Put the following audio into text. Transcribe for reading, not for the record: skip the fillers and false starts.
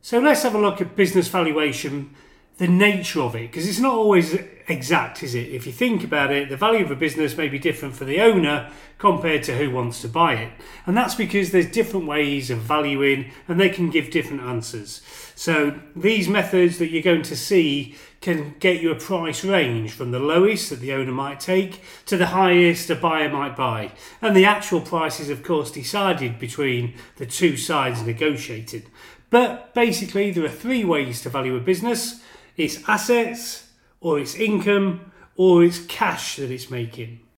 So let's have a look at business valuation, the nature of it, because it's not always exact, is it? If you think about it, the value of a business may be different for the owner compared to who wants to buy it. And that's because there's different ways of valuing and they can give different answers. So these methods that you're going to see can get you a price range from the lowest that the owner might take to the highest a buyer might buy. And the actual price is, of course, decided between the two sides negotiated. But basically, there are three ways to value a business. It's assets, or it's income, or it's cash that it's making.